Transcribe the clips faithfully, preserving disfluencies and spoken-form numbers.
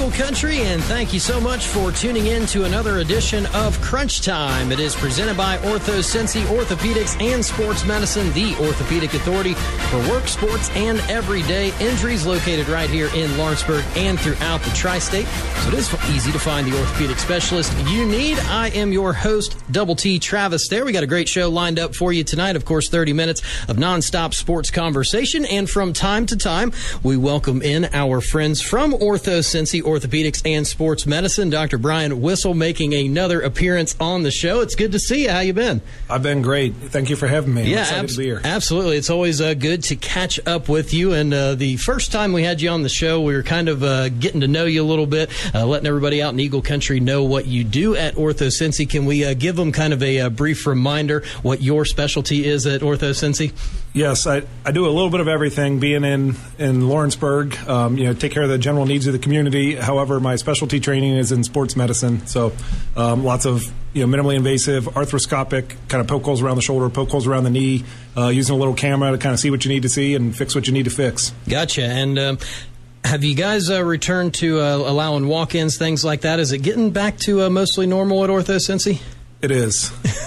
Eagle Country, and thank you so much for tuning in to another edition of Crunch Time. It is presented by OrthoCincy Orthopedics and Sports Medicine, the orthopedic authority for work, sports, and everyday injuries, located right here in Lawrenceburg and throughout the tri-state. So it is easy to find the orthopedic specialist you need. I am your host, Double T Travis there. We got a great show lined up for you tonight. Of course, thirty minutes of nonstop sports conversation, and from time to time, we welcome in our friends from OrthoCincy Orthopedics and Sports Medicine. Doctor Brian Whistle making another appearance on the show. It's good to see you. How you been? I've been great. Thank you for having me. I'm yeah, excited abs- to be here. Absolutely. It's always uh, good to catch up with you. And uh, the first time we had you on the show, we were kind of uh, getting to know you a little bit, uh, letting everybody out in Eagle Country know what you do at OrthoCincy. Can we uh, give them kind of a, a brief reminder what your specialty is at OrthoCincy? Yes, I, I do a little bit of everything, being in, in Lawrenceburg, um, you know, take care of the general needs of the community. However, my specialty training is in sports medicine, so um, lots of, you know, minimally invasive, arthroscopic, kind of poke holes around the shoulder, poke holes around the knee, uh, using a little camera to kind of see what you need to see and fix what you need to fix. Gotcha. And um, have you guys uh, returned to uh, allowing walk-ins, things like that? Is it getting back to uh, mostly normal at OrthoCincy? It is.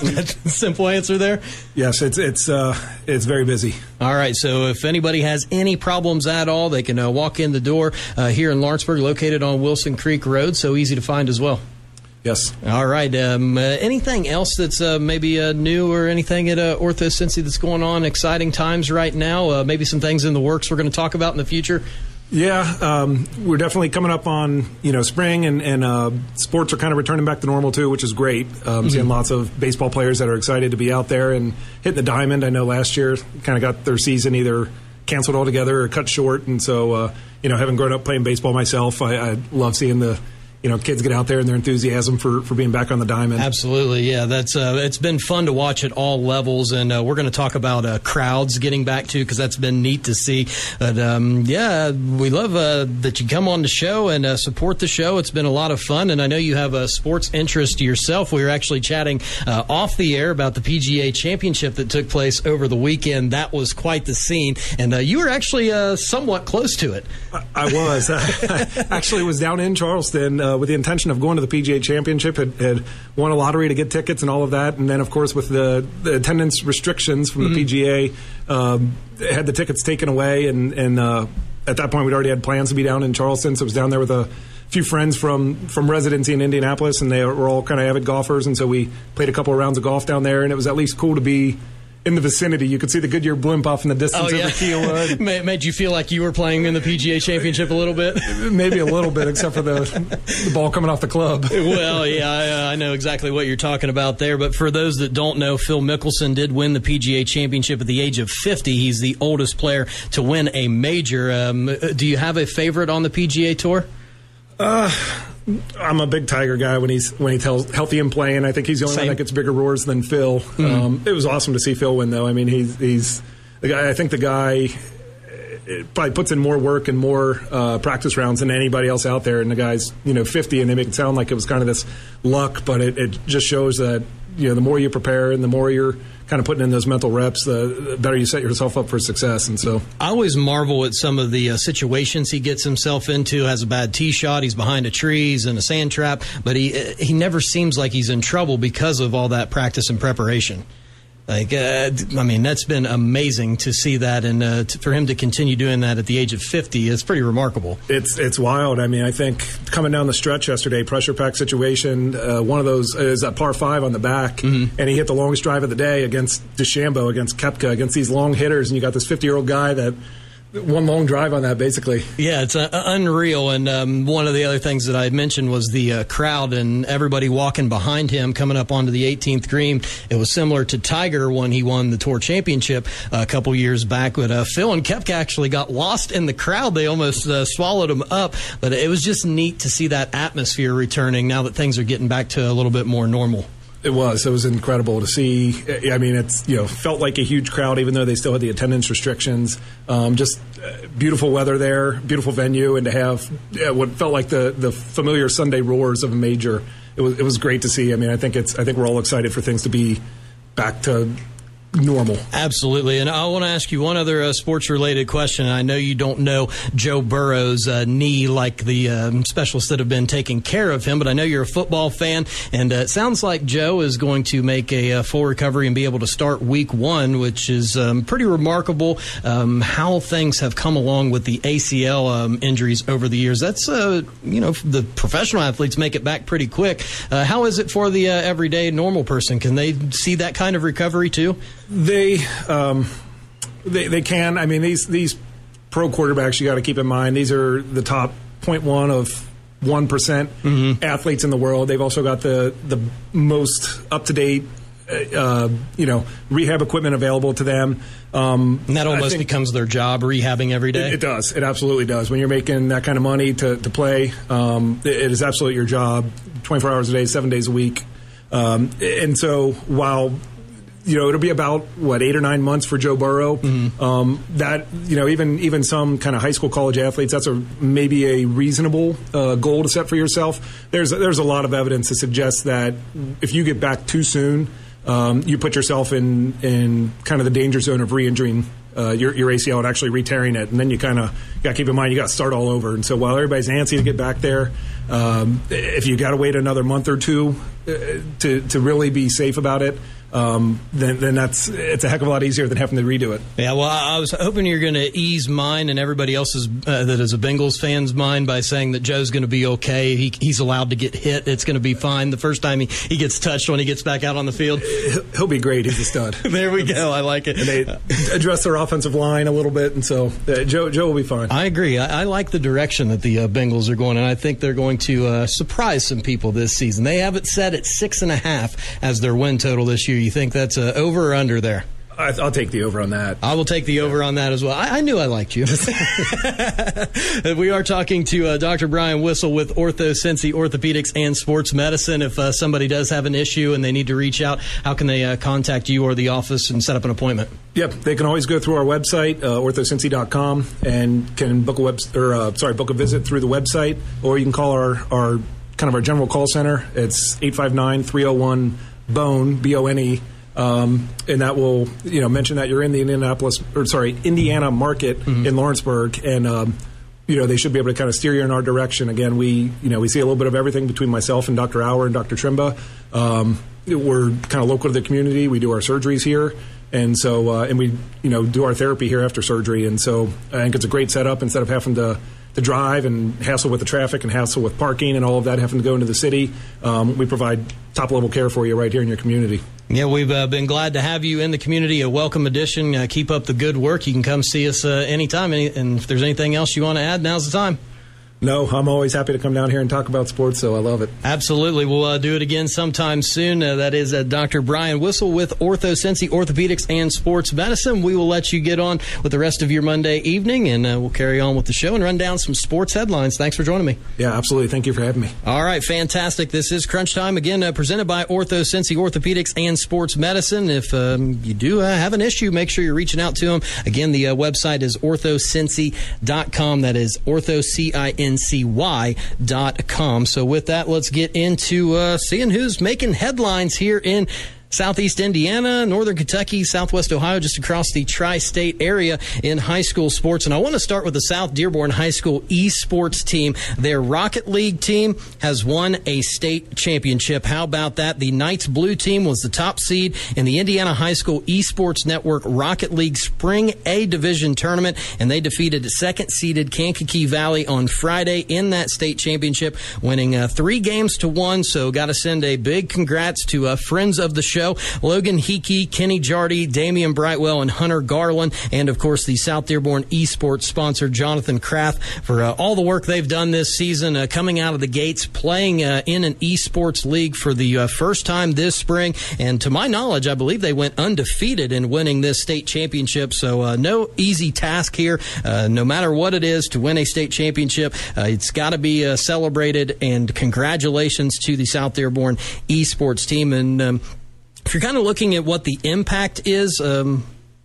Simple answer there? Yes, it's it's uh, it's very busy. All right, so if anybody has any problems at all, they can uh, walk in the door uh, here in Lawrenceburg, located on Wilson Creek Road, so easy to find as well. Yes. All right. Um, uh, anything else that's uh, maybe uh, new or anything at uh, OrthoCincy that's going on? Exciting times right now? Uh, maybe some things in the works we're going to talk about in the future? Yeah, um, we're definitely coming up on, you know, spring, and, and uh, sports are kind of returning back to normal too, which is great. Um, mm-hmm. Seeing lots of baseball players that are excited to be out there and hitting the diamond. I know last year kind of got their season either canceled altogether or cut short, and so, uh, you know, having grown up playing baseball myself, I, I love seeing the, you know, kids get out there and their enthusiasm for, for being back on the diamond. Absolutely, yeah. That's uh, it's been fun to watch at all levels, and uh, we're going to talk about uh, crowds getting back to, because that's been neat to see. But um, yeah, we love uh, that you come on the show and uh, support the show. It's been a lot of fun, and I know you have a sports interest yourself. We were actually chatting uh, off the air about the P G A Championship that took place over the weekend. That was quite the scene, and uh, you were actually uh, somewhat close to it. I, I was. I actually was down in Charleston uh, with the intention of going to the P G A Championship, had, had won a lottery to get tickets and all of that, and then of course with the, the attendance restrictions from mm-hmm. the P G A, um, had the tickets taken away, and, and uh, at that point we'd already had plans to be down in Charleston, so I was down there with a few friends from, from residency in Indianapolis, and they were all kind of avid golfers, and so we played a couple of rounds of golf down there, and it was at least cool to be in the vicinity. You could see the Goodyear blimp off in the distance oh, yeah. over Kiowa. Made you feel like you were playing in the P G A Championship a little bit? Maybe a little bit, except for the, the ball coming off the club. Well, yeah, I, I know exactly what you're talking about there. But for those that don't know, Phil Mickelson did win the P G A Championship at the age of fifty. He's the oldest player to win a major. Um, do you have a favorite on the P G A Tour? Uh, I'm a big Tiger guy when he's when he's healthy and playing. I think he's the only Same. one that gets bigger roars than Phil. Mm-hmm. Um, it was awesome to see Phil win, though. I mean, he's he's the guy. I think the guy it probably puts in more work and more uh, practice rounds than anybody else out there. And the guy's, you know, fifty, and they make it sound like it was kind of this luck, but it, it just shows that, you know, the more you prepare and the more you're kind of putting in those mental reps, the better you set yourself up for success. And so I always marvel at some of the uh, situations he gets himself into. Has a bad tee shot, he's behind a tree, he's in a sand trap, but he he never seems like he's in trouble because of all that practice and preparation. Like, uh, I mean, that's been amazing to see that, and uh, to, for him to continue doing that at the age of fifty is pretty remarkable. It's it's wild. I mean, I think coming down the stretch yesterday, pressure pack situation, uh, one of those is a par five on the back, mm-hmm. and he hit the longest drive of the day against DeChambeau, against Koepka, against these long hitters, and you got this fifty-year-old guy that one long drive on that, basically. Yeah, it's uh, unreal. And um, one of the other things that I mentioned was the uh, crowd and everybody walking behind him coming up onto the eighteenth green. It was similar to Tiger when he won the Tour Championship uh, a couple years back. But uh, Phil and Koepka actually got lost in the crowd. They almost uh, swallowed him up. But it was just neat to see that atmosphere returning now that things are getting back to a little bit more normal. It was. It was incredible to see. I mean, it's, you know, felt like a huge crowd, even though they still had the attendance restrictions. Um, just uh, beautiful weather there, beautiful venue, and to have yeah, what felt like the, the familiar Sunday roars of a major. It was it was great to see. I mean, I think it's I think we're all excited for things to be back to normal. Absolutely. And I want to ask you one other uh, sports-related question. I know you don't know Joe Burrow's uh, knee like the um, specialists that have been taking care of him, but I know you're a football fan, and uh, it sounds like Joe is going to make a, a full recovery and be able to start week one, which is um, pretty remarkable um, how things have come along with the A C L um, injuries over the years. That's, uh, you know, the professional athletes make it back pretty quick. Uh, how is it for the uh, everyday normal person? Can they see that kind of recovery too? They, um, they they can. I mean, these these pro quarterbacks, you got to keep in mind, these are the top zero point one of one percent mm-hmm. athletes in the world. They've also got the the most up to date, uh, you know, rehab equipment available to them. Um, and that almost becomes their job, rehabbing every day. It, it does. It absolutely does. When you're making that kind of money to to play, um, it, it is absolutely your job, twenty-four hours a day, seven days a week. Um, and so while you know, it'll be about, what, eight or nine months for Joe Burrow. Mm-hmm. Um, that, you know, even even some kind of high school, college athletes, that's a maybe a reasonable uh, goal to set for yourself. There's there's a lot of evidence to suggest that if you get back too soon, um, you put yourself in, in kind of the danger zone of re-injuring uh, your, your A C L and actually re-tearing it. And then you kind of got to keep in mind you got to start all over. And so while everybody's antsy to get back there, um, if you got to wait another month or two uh, to to really be safe about it, Um, then, then that's it's a heck of a lot easier than having to redo it. Yeah, well, I was hoping you're going to ease mine and everybody else's uh, that is a Bengals fan's mind by saying that Joe's going to be okay. He, he's allowed to get hit. It's going to be fine the first time he, he gets touched when he gets back out on the field. He'll be great. He's a stud. There we go. I like it. And they address their offensive line a little bit, and so uh, Joe Joe will be fine. I agree. I, I like the direction that the uh, Bengals are going, and I think they're going to uh, surprise some people this season. They have it set at six and a half as their win total this year. You think that's a over or under there? I, I'll take the over on that. I will take the over on that as well. I, I knew I liked you. We are talking to uh, Doctor Brian Whistle with OrthoCincy Orthopedics and Sports Medicine. If uh, somebody does have an issue and they need to reach out, how can they uh, contact you or the office and set up an appointment? Yep, they can always go through our website, uh, ortho cincy dot com, and can book a web or uh, sorry book a visit through the website, or you can call our our kind of our general call center. It's eight five nine, three oh one, B O N E, B O N E. Um, and that will, you know, mention that you're in the Indianapolis, or sorry, Indiana market mm-hmm. in Lawrenceburg, and um, you know, they should be able to kind of steer you in our direction. Again, we, you know, we see a little bit of everything between myself and Doctor Auer and Doctor Trimba. Um, we're kind of local to the community. We do our surgeries here, and so uh, and we, you know, do our therapy here after surgery. And so I think it's a great setup instead of having to. to drive and hassle with the traffic and hassle with parking and all of that, having to go into the city. Um, we provide top-level care for you right here in your community. Yeah, we've uh, been glad to have you in the community, a welcome addition. Uh, keep up the good work. You can come see us uh, anytime, Any, and if there's anything else you want to add, now's the time. No, I'm always happy to come down here and talk about sports, so I love it. Absolutely. We'll uh, do it again sometime soon. Uh, that is uh, Doctor Brian Whistle with OrthoCincy Orthopedics and Sports Medicine. We will let you get on with the rest of your Monday evening, and uh, we'll carry on with the show and run down some sports headlines. Thanks for joining me. Yeah, absolutely. Thank you for having me. All right, fantastic. This is Crunch Time, again, uh, presented by OrthoCincy Orthopedics and Sports Medicine. If um, you do uh, have an issue, make sure you're reaching out to them. Again, the uh, website is ortho cincy dot com. That is ortho, C I N C Y dot com. So with that, let's get into uh, seeing who's making headlines here in Southeast Indiana, Northern Kentucky, Southwest Ohio, just across the tri-state area in high school sports. And I want to start with the South Dearborn High School esports team. Their Rocket League team has won a state championship. How about that? The Knights Blue team was the top seed in the Indiana High School Esports Network Rocket League Spring A Division Tournament, and they defeated second-seeded Kankakee Valley on Friday in that state championship, winning uh, three games to one. So got to send a big congrats to uh, friends of the show, Logan Hickey, Kenny Jardy, Damian Brightwell, and Hunter Garland, and of course the South Dearborn esports sponsor Jonathan Kraft for uh, all the work they've done this season, uh, coming out of the gates, playing uh, in an esports league for the uh, first time this spring, and to my knowledge, I believe they went undefeated in winning this state championship. So uh, no easy task here, uh, no matter what it is, to win a state championship. Uh, it's got to be uh, celebrated, and congratulations to the South Dearborn esports team. And um, if you're kind of looking at what the impact is, um,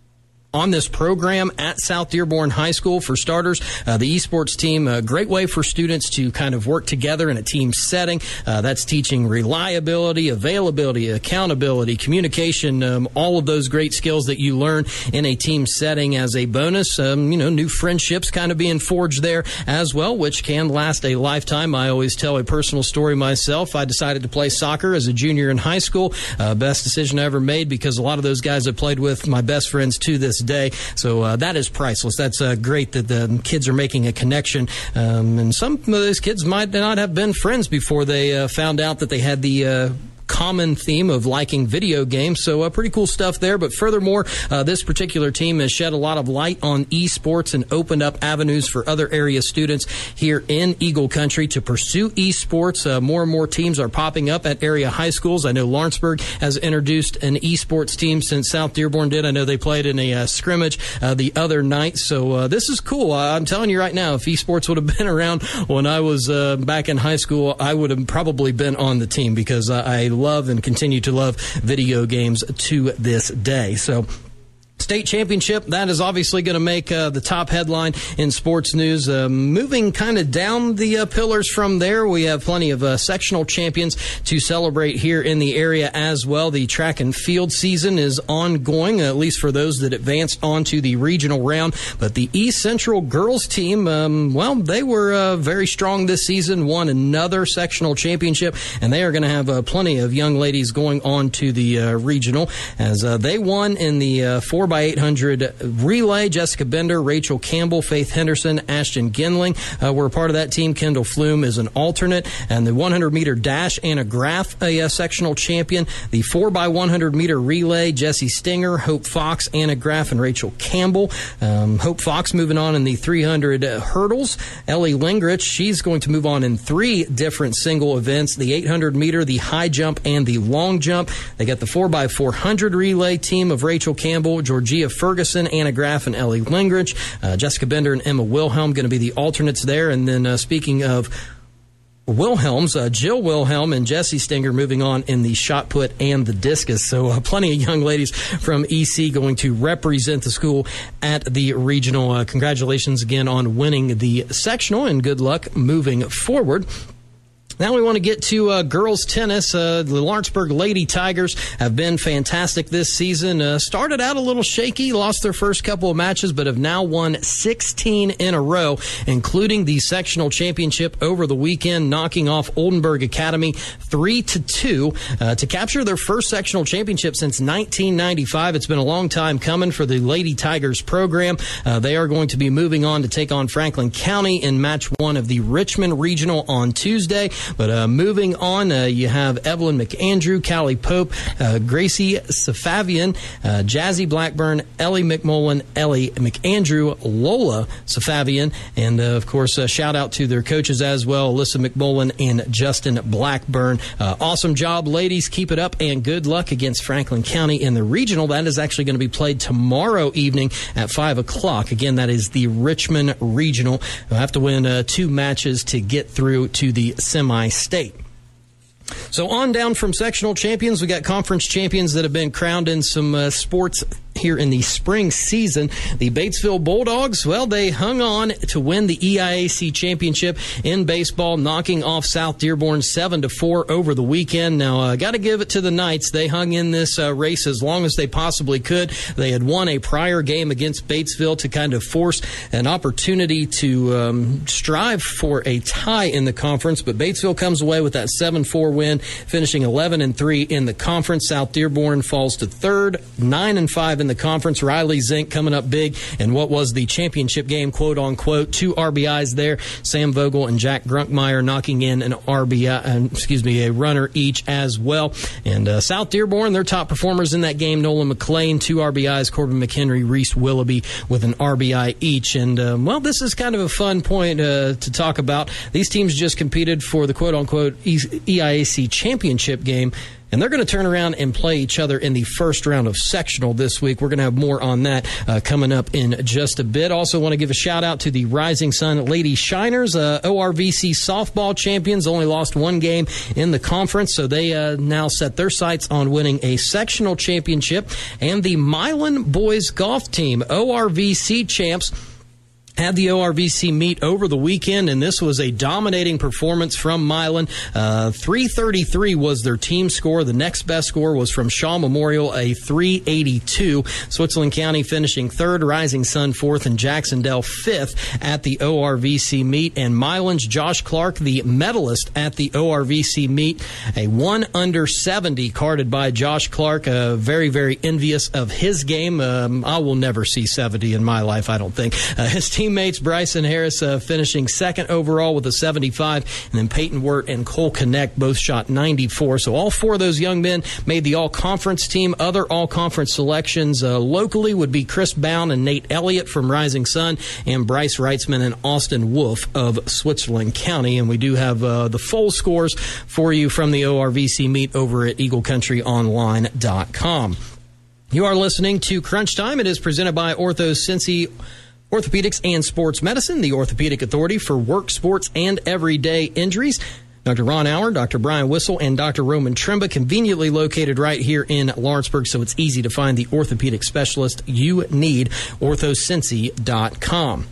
on this program at South Dearborn High School. For starters, uh, the esports team, a great way for students to kind of work together in a team setting. Uh, that's teaching reliability, availability, accountability, communication, um, all of those great skills that you learn in a team setting. As a bonus, um, you know, new friendships kind of being forged there as well, which can last a lifetime. I always tell a personal story myself. I decided to play soccer as a junior in high school. Uh, best decision I ever made, because a lot of those guys I played with, my best friends to this day. So uh, that is priceless. That's uh, great that the kids are making a connection. Um, and some of those kids might not have been friends before they uh, found out that they had the uh, common theme of liking video games. So uh, pretty cool stuff there. But furthermore, uh, this particular team has shed a lot of light on esports and opened up avenues for other area students here in Eagle Country to pursue esports. Uh, more and more teams are popping up at area high schools. I know Lawrenceburg has introduced an esports team since South Dearborn did. I know they played in a uh, scrimmage uh, the other night. So uh, this is cool. Uh, I'm telling you right now, if esports would have been around when I was uh, back in high school, I would have probably been on the team, because uh, I love and continue to love video games to this day. So state championship, that is obviously going to make uh, the top headline in sports news. Uh, moving kind of down the uh, pillars from there, we have plenty of uh, sectional champions to celebrate here in the area as well. The track and field season is ongoing, at least for those that advanced onto the regional round. But the East Central girls team, um, well, they were uh, very strong this season, won another sectional championship, and they are going to have uh, plenty of young ladies going on to the uh, regional, as uh, they won in the uh, four by eight hundred relay. Jessica Bender, Rachel Campbell, Faith Henderson, Ashton Ginling uh, were a part of that team. Kendall Flume is an alternate. And the one hundred meter dash, Anna Graff, a, a sectional champion. The four by one hundred meter relay, Jessie Stinger, Hope Fox, Anna Graff, and Rachel Campbell. Um, Hope Fox moving on in the three hundred hurdles. Ellie Lingrich, she's going to move on in three different single events: the eight hundred meter, the high jump, and the long jump. They got the four by four hundred relay team of Rachel Campbell, Georgia Ferguson, Anna Graff, and Ellie Lingrich. Uh, Jessica Bender and Emma Wilhelm going to be the alternates there. And then uh, speaking of Wilhelms, uh, Jill Wilhelm and Jessie Stinger moving on in the shot put and the discus. So uh, plenty of young ladies from E C going to represent the school at the regional. Uh, congratulations again on winning the sectional, and good luck moving forward. Now we want to get to uh, girls tennis. Uh, the Lawrenceburg Lady Tigers have been fantastic this season. Uh, started out a little shaky, lost their first couple of matches, but have now won sixteen in a row, including the sectional championship over the weekend, knocking off Oldenburg Academy three to two uh, to capture their first sectional championship since nineteen ninety-five. It's been a long time coming for the Lady Tigers program. Uh, they are going to be moving on to take on Franklin County in match one of the Richmond Regional on Tuesday. But uh, moving on, uh, you have Evelyn McAndrew, Callie Pope, uh, Gracie Safavian, uh, Jazzy Blackburn, Ellie McMullen, Ellie McAndrew, Lola Safavian, and, uh, of course, a shout out to their coaches as well, Alyssa McMullen and Justin Blackburn. Uh, awesome job, ladies. Keep it up, and good luck against Franklin County in the regional. That is actually going to be played tomorrow evening at five o'clock. Again, that is the Richmond Regional. You'll have to win uh, two matches to get through to the semi state. So on down from sectional champions, we got conference champions that have been crowned in some uh, sports here in the spring season. The Batesville Bulldogs, well, they hung on to win the E I A C championship in baseball, knocking off South Dearborn seven to four over the weekend. Now, I uh, got to give it to the Knights. They hung in this uh, race as long as they possibly could. They had won a prior game against Batesville to kind of force an opportunity to um, strive for a tie in the conference, but Batesville comes away with that seven four win, finishing eleven and three in the conference. South Dearborn falls to third, nine and five in the conference. Riley Zink coming up big in what was the championship game, quote unquote. Two R B Is there. Sam Vogel and Jack Grunkmeyer knocking in an R B I, uh, excuse me, a runner each as well. And uh, South Dearborn, their top performers in that game, Nolan McLean, two R B Is, Corbin McHenry, Reese Willoughby with an R B I each. And, um, well, this is kind of a fun point uh, to talk about. These teams just competed for the quote unquote E I A C championship game. And they're going to turn around and play each other in the first round of sectional this week. We're going to have more on that uh, coming up in just a bit. Also want to give a shout-out to the Rising Sun Lady Shiners, uh, O R V C softball champions, only lost one game in the conference, so they uh, now set their sights on winning a sectional championship. And the Milan boys golf team, O R V C champs, had the O R V C meet over the weekend, and this was a dominating performance from Milan. Uh, three thirty-three was their team score. The next best score was from Shaw Memorial, a three eighty-two. Switzerland County finishing third, Rising Sun fourth, and Jacksonville fifth at the O R V C meet. And Milan's Josh Clark, the medalist at the O R V C meet, a one under seventy carded by Josh Clark. Uh, very, very envious of his game. Um, I will never see seventy in my life, I don't think. Uh, his team Teammates Bryson Harris uh, finishing second overall with a seventy-five, and then Peyton Wirt and Cole Connect both shot ninety-four. So all four of those young men made the all-conference team. Other all-conference selections uh, locally would be Chris Bound and Nate Elliott from Rising Sun, and Bryce Reitzman and Austin Wolf of Switzerland County. And we do have uh, the full scores for you from the O R V C meet over at eagle country online dot com. You are listening to Crunch Time. It is presented by Ortho Cincy Orthopedics and Sports Medicine, the orthopedic authority for work, sports, and everyday injuries. Doctor Ron Auer, Doctor Brian Whistle, and Doctor Roman Trimba, conveniently located right here in Lawrenceburg, so it's easy to find the orthopedic specialist you need, ortho cincy dot com.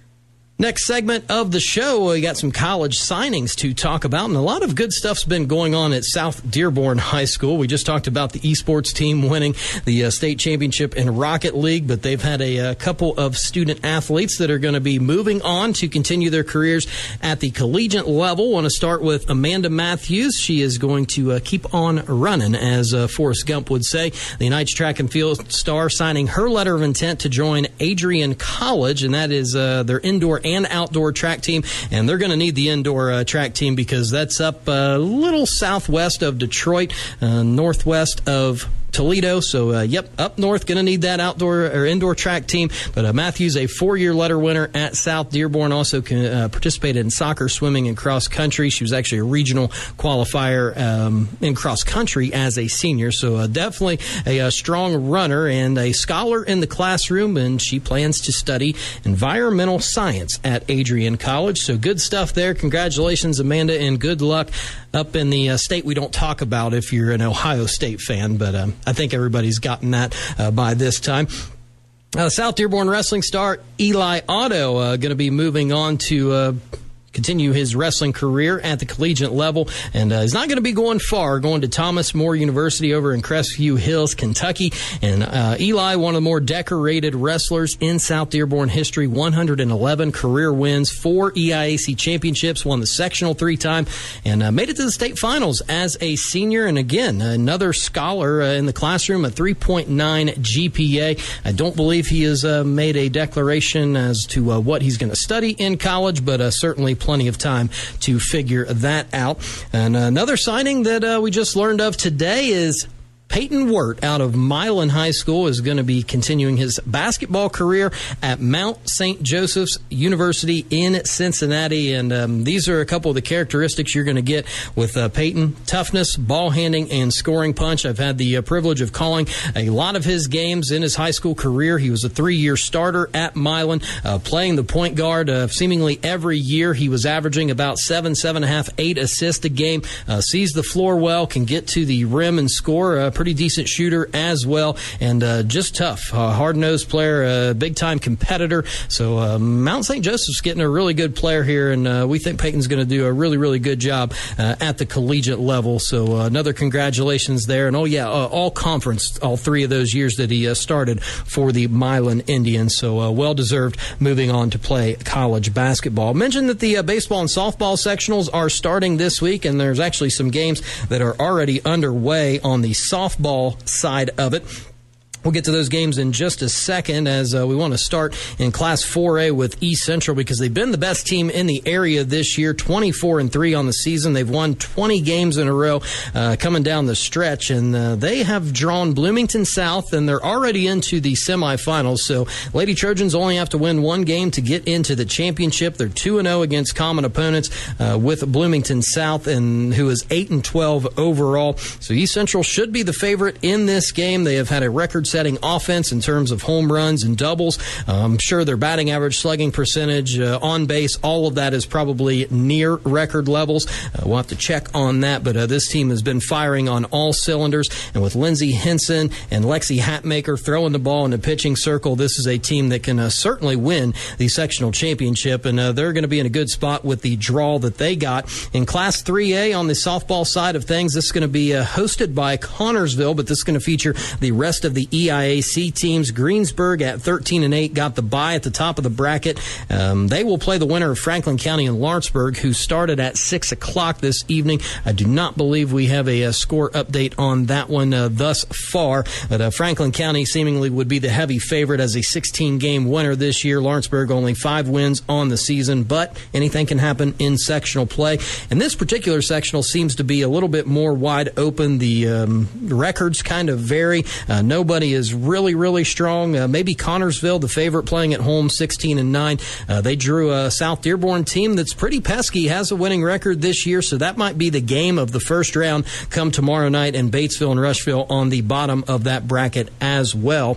Next segment of the show, we got some college signings to talk about, and a lot of good stuff's been going on at South Dearborn High School. We just talked about the esports team winning the uh, state championship in Rocket League, but they've had a, a couple of student athletes that are going to be moving on to continue their careers at the collegiate level. Want to start with Amanda Matthews. She is going to uh, keep on running, as uh, Forrest Gump would say. The Knights track and field star signing her letter of intent to join Adrian College, and that is uh, their indoor and outdoor track team, and they're going to need the indoor uh, track team because that's up a little southwest of Detroit, uh, northwest of Toledo. So, uh, yep, up north, going to need that outdoor or indoor track team. But uh, Matthews, a four-year letter winner at South Dearborn, also can, uh, participated in soccer, swimming, and cross country. She was actually a regional qualifier um, in cross country as a senior. So, uh, definitely a, a strong runner and a scholar in the classroom. And she plans to study environmental science at Adrian College. So, good stuff there. Congratulations, Amanda, and good luck up in the uh, state we don't talk about if you're an Ohio State fan. But um, I think everybody's gotten that uh, by this time. Uh, South Dearborn wrestling star Eli Otto uh, going to be moving on to uh, continue his wrestling career at the collegiate level, and uh, he's not going to be going far, going to Thomas More University over in Crestview Hills, Kentucky. And uh, Eli, one of the more decorated wrestlers in South Dearborn history, one hundred eleven career wins, four E I A C championships, won the sectional three times, and uh, made it to the state finals as a senior. And again, another scholar uh, in the classroom, a three point nine G P A. I don't believe he has uh, made a declaration as to uh, what he's going to study in college, but uh, certainly plenty of time to figure that out. And another signing that uh, we just learned of today is Peyton Wirt out of Milan High School is going to be continuing his basketball career at Mount Saint Joseph's University in Cincinnati. And um, these are a couple of the characteristics you're going to get with uh, Peyton: toughness, ball handling, and scoring punch. I've had the uh, privilege of calling a lot of his games in his high school career. He was a three-year starter at Milan, uh, playing the point guard uh, seemingly every year. He was averaging about seven, seven and a half, eight assists a game, uh, sees the floor well, can get to the rim and score. Uh, pretty decent shooter as well, and uh, just tough, uh, hard-nosed player, a uh, big-time competitor. So uh, Mount Saint Joseph's getting a really good player here, and uh, we think Peyton's going to do a really, really good job uh, at the collegiate level. So uh, another congratulations there. And oh yeah, uh, all conference, all three of those years that he uh, started for the Milan Indians. So uh, well-deserved moving on to play college basketball. Mentioned that the uh, baseball and softball sectionals are starting this week, and there's actually some games that are already underway on the softball side of it. We'll get to those games in just a second, as uh, we want to start in Class four A with East Central, because they've been the best team in the area this year, twenty-four and three on the season. They've won twenty games in a row uh, coming down the stretch, and uh, they have drawn Bloomington South, and they're already into the semifinals. So Lady Trojans only have to win one game to get into the championship. They're two and oh against common opponents uh, with Bloomington South, and who is eight and twelve overall. So East Central should be the favorite in this game. They have had a record setting offense in terms of home runs and doubles. Uh, I'm sure their batting average, slugging percentage, uh, on base, all of that is probably near record levels. Uh, we'll have to check on that, but uh, this team has been firing on all cylinders, and with Lindsey Henson and Lexi Hatmaker throwing the ball in the pitching circle, this is a team that can uh, certainly win the sectional championship, and uh, they're going to be in a good spot with the draw that they got. In Class three A, on the softball side of things, this is going to be uh, hosted by Connorsville, but this is going to feature the rest of the E I A C teams. Greensburg at thirteen and eight got the bye at the top of the bracket. Um, they will play the winner of Franklin County and Lawrenceburg, who started at six o'clock this evening. I do not believe we have a, a score update on that one uh, thus far, but uh, Franklin County seemingly would be the heavy favorite as a sixteen game winner this year. Lawrenceburg only five wins on the season, but anything can happen in sectional play. And this particular sectional seems to be a little bit more wide open. The um, records kind of vary. Uh, nobody is really, really strong. Uh, maybe Connorsville, the favorite, playing at home, sixteen and nine. Uh, they drew a South Dearborn team that's pretty pesky, has a winning record this year, so that might be the game of the first round come tomorrow night, and Batesville and Rushville on the bottom of that bracket as well.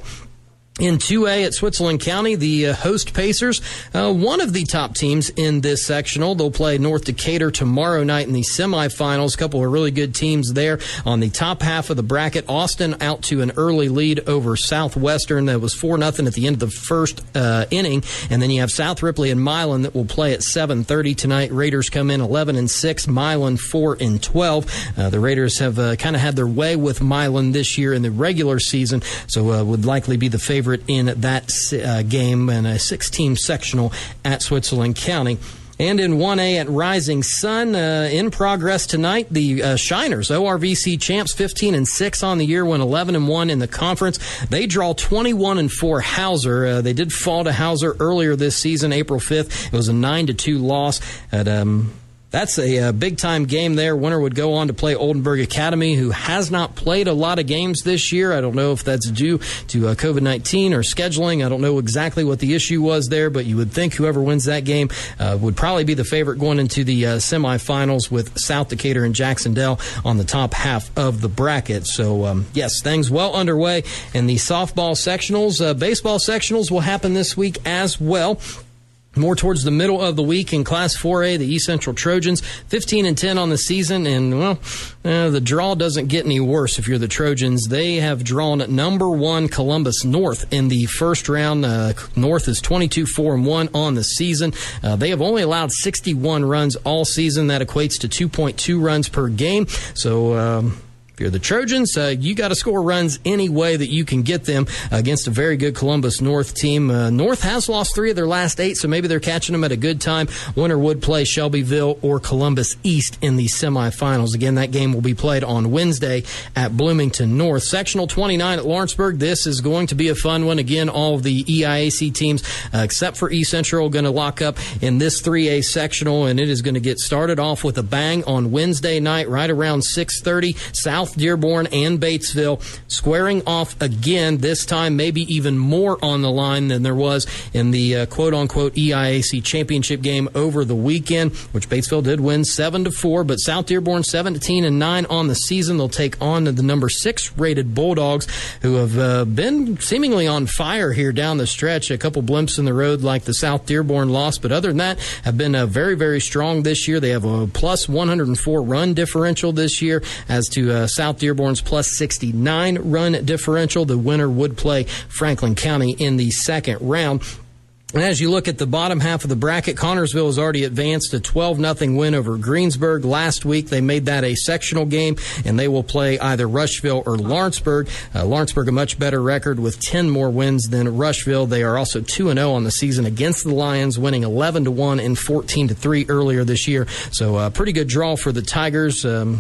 In two A at Switzerland County, the uh, host Pacers, uh, one of the top teams in this sectional. They'll play North Decatur tomorrow night in the semifinals. A couple of really good teams there. On the top half of the bracket, Austin out to an early lead over Southwestern. That was four nothing at the end of the first uh, inning. And then you have South Ripley and Milan that will play at seven thirty tonight. Raiders come in eleven and six, Milan four and twelve. Uh, the Raiders have uh, kind of had their way with Milan this year in the regular season, so uh, would likely be the favorite in that uh, game, and a six-team sectional at Switzerland County. And in one A at Rising Sun, uh, in progress tonight, the uh, Shiners, O R V C champs, fifteen and six on the year, went eleven and one in the conference. They draw twenty-one and four Hauser. Uh, they did fall to Hauser earlier this season, April fifth. It was a nine to two loss at um That's a, a big-time game there. Winner would go on to play Oldenburg Academy, who has not played a lot of games this year. I don't know if that's due to uh, covid nineteen or scheduling. I don't know exactly what the issue was there, but you would think whoever wins that game uh, would probably be the favorite going into the uh, semifinals, with South Decatur and Jacksonville on the top half of the bracket. So, um, yes, things well underway in the softball sectionals. Uh, baseball sectionals will happen this week as well. More towards the middle of the week in Class four A, the East Central Trojans, fifteen and ten on the season, and, well, uh, the draw doesn't get any worse if you're the Trojans. They have drawn number one Columbus North in the first round. Uh, North is twenty-two four and one on the season. Uh, they have only allowed sixty-one runs all season. That equates to two point two runs per game. So, um, if you're the Trojans, uh, you got to score runs any way that you can get them against a very good Columbus North team. Uh, North has lost three of their last eight, so maybe they're catching them at a good time. Winner would play Shelbyville or Columbus East in the semifinals. Again, that game will be played on Wednesday at Bloomington North. Sectional twenty-nine at Lawrenceburg. This is going to be a fun one. Again, all of the E I A C teams, uh, except for East Central, going to lock up in this three A sectional, and it is going to get started off with a bang on Wednesday night, right around six thirty. South Dearborn and Batesville squaring off again, this time maybe even more on the line than there was in the uh, quote-unquote E I A C championship game over the weekend, which Batesville did win seven to four, but South Dearborn seventeen and nine on the season. They'll take on the number six rated Bulldogs, who have uh, been seemingly on fire here down the stretch. A couple blimps in the road like the South Dearborn loss, but other than that, have been uh, very, very strong this year. They have a plus one hundred four run differential this year, as to uh, South Dearborn's plus sixty-nine run differential. The winner would play Franklin County in the second round. And as you look at the bottom half of the bracket, Connorsville has already advanced a twelve nothing win over Greensburg last week. They made that a sectional game, and they will play either Rushville or Lawrenceburg. Uh, Lawrenceburg, a much better record with ten more wins than Rushville. They are also two and oh on the season against the Lions, winning eleven to one and fourteen to three earlier this year. So a pretty good draw for the Tigers. Um,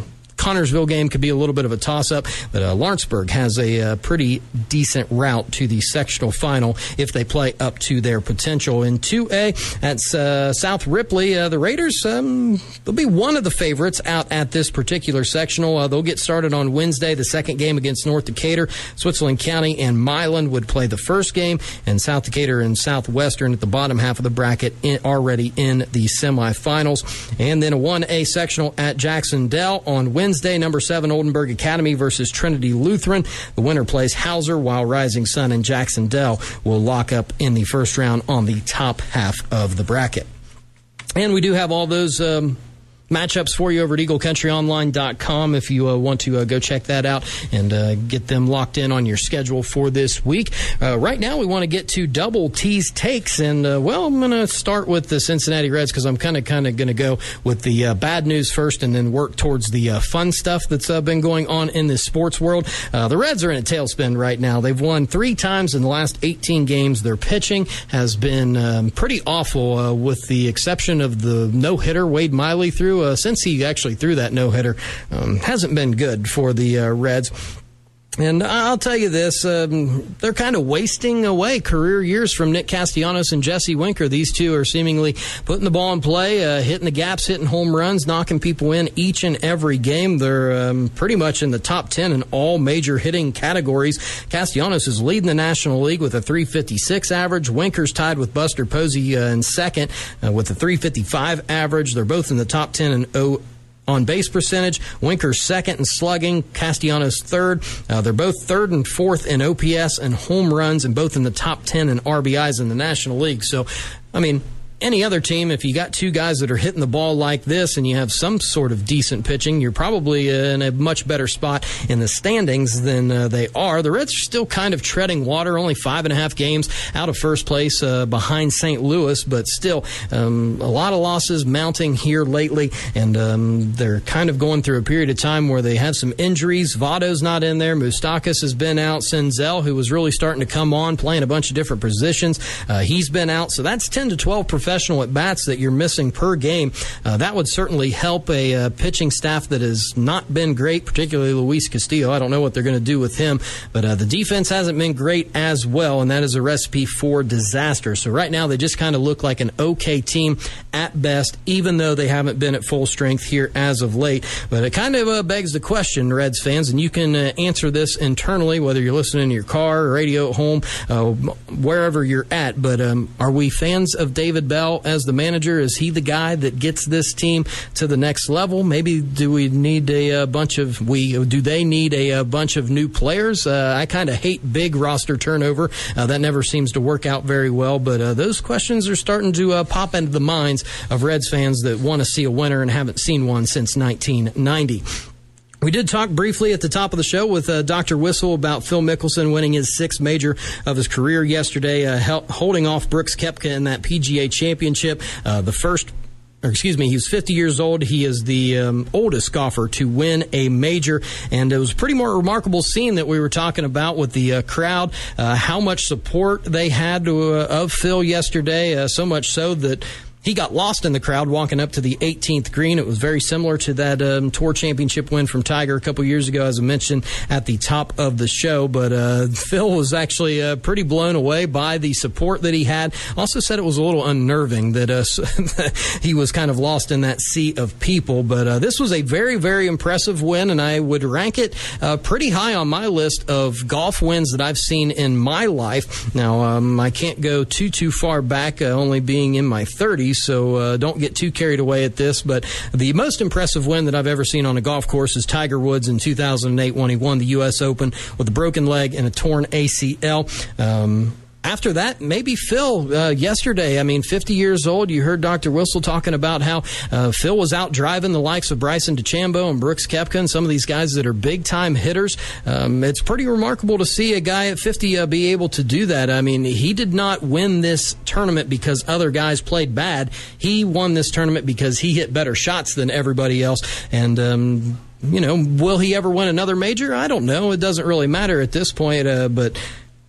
Connorsville game could be a little bit of a toss-up, but uh, Lawrenceburg has a uh, pretty decent route to the sectional final if they play up to their potential. In two A, that's uh, South Ripley. Uh, the Raiders, um, they'll be one of the favorites out at this particular sectional. Uh, they'll get started on Wednesday. The second game against North Decatur. Switzerland County and Milan would play the first game, and South Decatur and Southwestern at the bottom half of the bracket in, already in the semifinals. And then a one A sectional at Jackson-Dell on Wednesday. Number seven Oldenburg Academy versus Trinity Lutheran. The winner plays Hauser, while Rising Sun and Jackson-Dell will lock up in the first round on the top half of the bracket. And we do have all those um, matchups for you over at eagle country online dot com if you uh, want to uh, go check that out and uh, get them locked in on your schedule for this week. Uh, right now, we want to get to Double T's takes, and uh, well, I'm going to start with the Cincinnati Reds because I'm kind of kind of going to go with the uh, bad news first and then work towards the uh, fun stuff that's uh, been going on in the sports world. Uh, the Reds are in a tailspin right now. They've won three times in the last eighteen games. Their pitching has been um, pretty awful, uh, with the exception of the no-hitter Wade Miley threw. Uh, since he actually threw that no-hitter, um, hasn't been good for the uh, Reds. And I'll tell you this, um, they're kind of wasting away career years from Nick Castellanos and Jesse Winker. These two are seemingly putting the ball in play, uh, hitting the gaps, hitting home runs, knocking people in each and every game. They're um, pretty much in the top ten in all major hitting categories. Castellanos is leading the National League with a three fifty-six average. Winker's tied with Buster Posey uh, in second uh, with a three fifty-five average. They're both in the top ten in O. on base percentage. Winker's second in slugging, Castellanos third. Uh, they're both third and fourth in O P S and home runs, and both in the top ten in R B Is in the National League. So, I mean, any other team, if you got two guys that are hitting the ball like this and you have some sort of decent pitching, you're probably in a much better spot in the standings than uh, they are. The Reds are still kind of treading water, only five and a half games out of first place uh, behind Saint Louis, but still um, a lot of losses mounting here lately, and um, they're kind of going through a period of time where they have some injuries. Votto's not in there. Moustakas has been out. Senzel, who was really starting to come on, playing a bunch of different positions, uh, he's been out. So that's ten to twelve professional at bats that you're missing per game. Uh, that would certainly help a uh, pitching staff that has not been great, particularly Luis Castillo. I don't know what they're going to do with him, but uh, the defense hasn't been great as well, and that is a recipe for disaster. So right now they just kind of look like an okay team at best, even though they haven't been at full strength here as of late. But it kind of uh, begs the question, Reds fans, and you can uh, answer this internally, whether you're listening to your car, or radio at home, uh, wherever you're at. But um, are we fans of David Bell as the manager? Is he the guy that gets this team to the next level? Maybe do we need a, a bunch of we do they need a, a bunch of new players? Uh, I kind of hate big roster turnover. Uh, that never seems to work out very well. But uh, those questions are starting to uh, pop into the minds of Reds fans that want to see a winner and haven't seen one since nineteen ninety. We did talk briefly at the top of the show with uh, Doctor Whistle about Phil Mickelson winning his sixth major of his career yesterday, uh, hel- holding off Brooks Koepka in that P G A Championship. Uh, the first, or excuse me, he was fifty years old. He is the um, oldest golfer to win a major, and it was a pretty more remarkable scene that we were talking about with the uh, crowd, uh, how much support they had to, uh, of Phil yesterday, uh, so much so that he got lost in the crowd walking up to the eighteenth green. It was very similar to that um, Tour Championship win from Tiger a couple years ago, as I mentioned at the top of the show. But uh, Phil was actually uh, pretty blown away by the support that he had. Also said it was a little unnerving that uh, he was kind of lost in that sea of people. But uh, this was a very, very impressive win, and I would rank it uh, pretty high on my list of golf wins that I've seen in my life. Now, um, I can't go too, too far back, uh, only being in my thirties. So uh, don't get too carried away at this. But the most impressive win that I've ever seen on a golf course is Tiger Woods in two thousand eight when he won the U S Open with a broken leg and a torn A C L. Um, After that, maybe Phil uh, yesterday. I mean, fifty years old. You heard Doctor Whistle talking about how uh, Phil was out driving the likes of Bryson DeChambeau and Brooks Koepka and some of these guys that are big-time hitters. Um, it's pretty remarkable to see a guy at fifty uh, be able to do that. I mean, he did not win this tournament because other guys played bad. He won this tournament because he hit better shots than everybody else. And, um, you know, will he ever win another major? I don't know. It doesn't really matter at this point, uh, but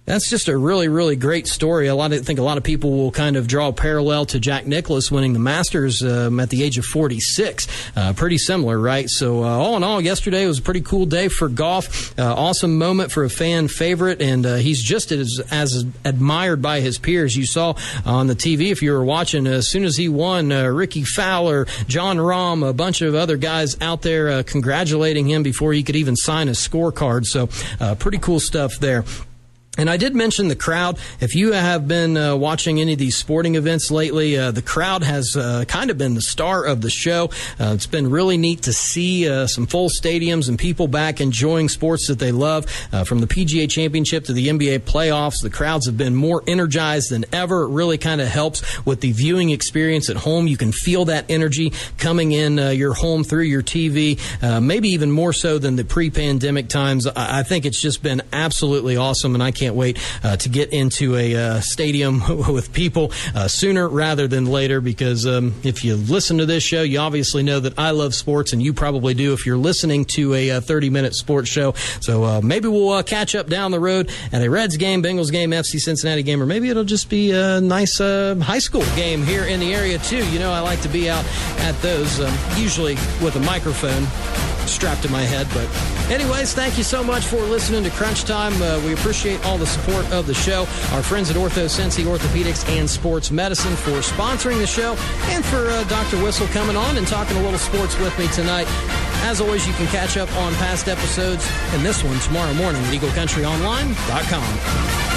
That's just a really, really great story. A lot of, I think a lot of people will kind of draw a parallel to Jack Nicklaus winning the Masters um, at the age of forty-six. Uh, pretty similar, right? So uh, all in all, yesterday was a pretty cool day for golf. Uh, awesome moment for a fan favorite, and uh, he's just as, as admired by his peers. You saw on the T V, if you were watching, uh, as soon as he won, uh, Ricky Fowler, John Rahm, a bunch of other guys out there uh, congratulating him before he could even sign a scorecard. So uh, pretty cool stuff there. And I did mention the crowd. If you have been uh, watching any of these sporting events lately, uh, the crowd has uh, kind of been the star of the show. Uh, it's been really neat to see uh, some full stadiums and people back enjoying sports that they love. Uh, from the P G A Championship to the N B A playoffs, the crowds have been more energized than ever. It really kind of helps with the viewing experience at home. You can feel that energy coming in uh, your home through your T V, uh, maybe even more so than the pre-pandemic times. I, I think it's just been absolutely awesome, and I can't Can't wait uh, to get into a uh, stadium with people uh, sooner rather than later, because um, if you listen to this show, you obviously know that I love sports, and you probably do if you're listening to a thirty-minute uh, sports show. So uh, maybe we'll uh, catch up down the road at a Reds game, Bengals game, F C Cincinnati game, or maybe it'll just be a nice uh, high school game here in the area too. You know, I like to be out at those, um, usually with a microphone strapped to my head. But anyways, thank you so much for listening to Crunch Time. Uh, we appreciate all the support of the show. Our friends at Ortho Cincy Orthopedics and Sports Medicine for sponsoring the show, and for uh, Doctor Whistle coming on and talking a little sports with me tonight. As always, you can catch up on past episodes and this one tomorrow morning at Eagle Country Online dot com.